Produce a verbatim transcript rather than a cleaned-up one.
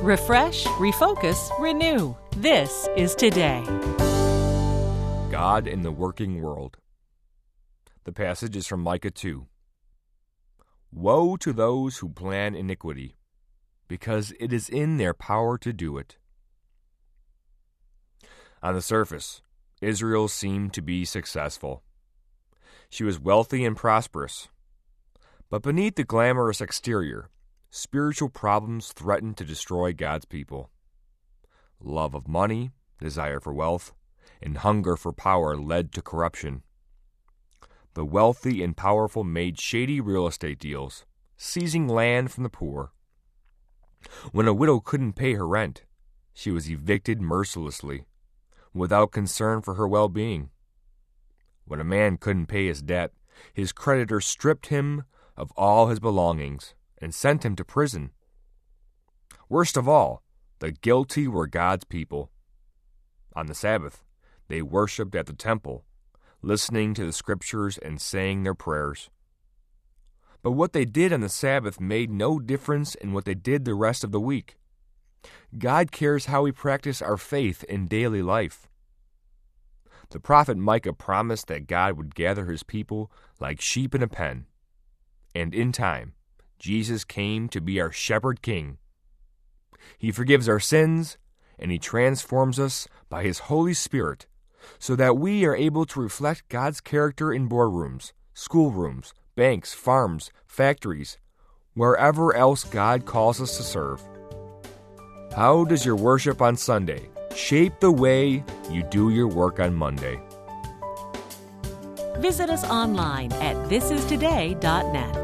Refresh, refocus, renew. This is Today. God in the working world. The passage is from Micah two. Woe to those who plan iniquity, because it is in their power to do it. On the surface, Israel seemed to be successful. She was wealthy and prosperous. But beneath the glamorous exterior, spiritual problems threatened to destroy God's people. Love of money, desire for wealth, and hunger for power led to corruption. The wealthy and powerful made shady real estate deals, seizing land from the poor. When a widow couldn't pay her rent, she was evicted mercilessly, without concern for her well-being. When a man couldn't pay his debt, his creditor stripped him of all his belongings and sent him to prison. Worst of all, the guilty were God's people. On the Sabbath, they worshipped at the temple, listening to the scriptures and saying their prayers. But what they did on the Sabbath made no difference in what they did the rest of the week. God cares how we practice our faith in daily life. The prophet Micah promised that God would gather his people like sheep in a pen. And in time, Jesus came to be our shepherd king. He forgives our sins, and he transforms us by his Holy Spirit so that we are able to reflect God's character in boardrooms, schoolrooms, banks, farms, factories, wherever else God calls us to serve. How does your worship on Sunday shape the way you do your work on Monday? Visit us online at this is today dot net.